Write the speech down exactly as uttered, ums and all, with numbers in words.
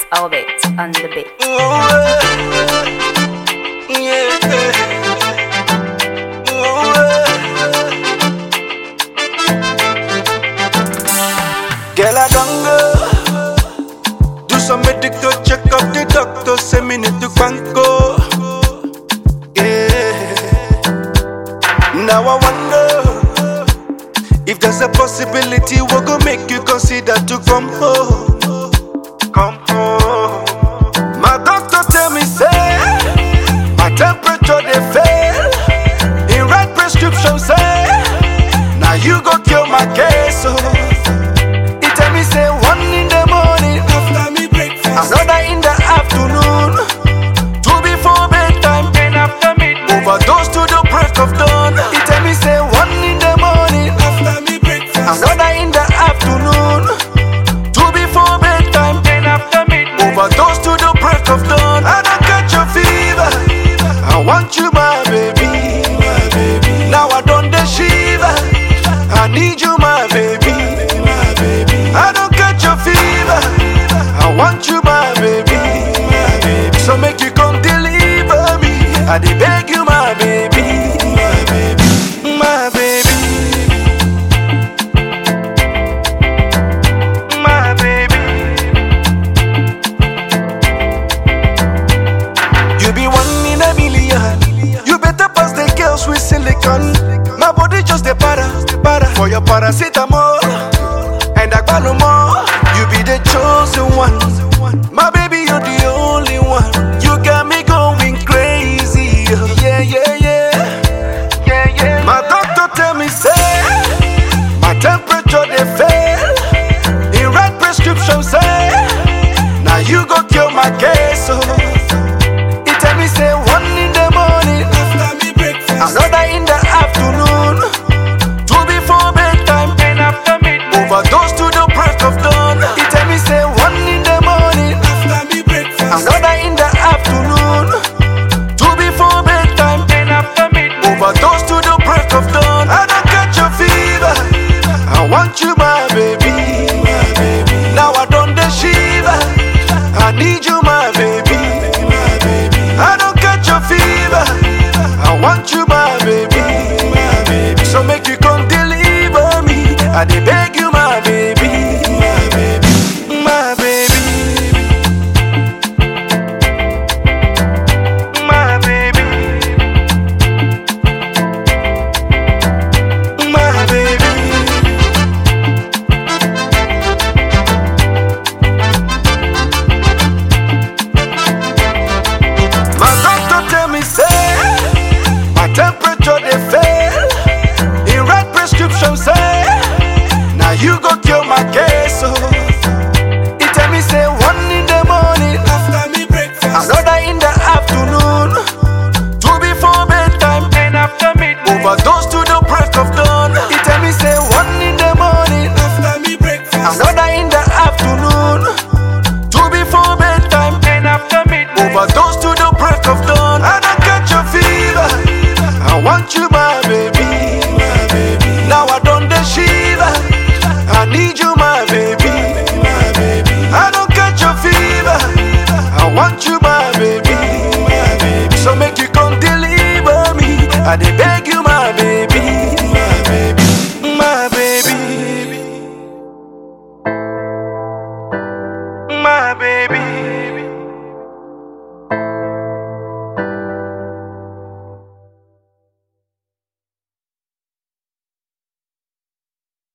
Orbit on the beat. Girl, I don't go. Do some medical check up. The doctor say me need to banco. Yeah. Now I wonder if there's a possibility we go make you consider to come home. Come home. My doctor tell me say my temperature they fail. He write prescription say now you go kill my case. So he tell me say one in the morning after me breakfast, another in the afternoon, two before bedtime, then after midnight, overdose to the break of dawn. He tell me say one in the morning after me breakfast, another in the afternoon, two before bedtime, then after midnight, overdose to the break of dawn. I don't catch a fever, I want you my baby, my baby. Now I don't the shiver, I need you my baby, my baby. I don't catch a fever, I want you my baby, my baby. So make you come deliver me, I dey beg you my baby, my baby, my baby, my baby. You be one in a million, you better pass the girls with silicone. My body just a para, para for your paracetamol and agbalumo. You be the chosen one, my baby, you're the only one. You got me going crazy, yeah, yeah, yeah, yeah, yeah. My doctor tell me say my temperature they fail. He write prescription say now you go kill my case. So he tell me say one in the morning after me breakfast, another in the afternoon, two before bedtime, then after midnight, overdose to the break of dawn. He tell me say one in the morning after me breakfast, another in the afternoon, two before bedtime, then after midnight, overdose to the break of dawn. I don't catch a fever, I want you my baby, my baby. Now I don't the shiver, I need you my baby, my baby. I don't catch a fever, I want you my baby, my baby. So make you come deliver me, I dey beg you my baby, my baby, my baby, my baby, my baby. My doctor tell me say my temperature they fail. He write prescription say now you go kill my case. So he tell me say one in the morning after me breakfast, another in the afternoon, two before bedtime, then after midnight, overdose to the break of dawn. He tell me say one in the morning after me breakfast, another in the afternoon, two before bedtime, then after midnight, overdose to the break of dawn. I don't catch a fever, I want you my baby, my baby. Now I don't the shiver, I need you my baby, my baby. I don't catch a fever, I want you my baby, my baby. So make you come deliver me, I dey beg you my baby, my baby, my baby, my baby.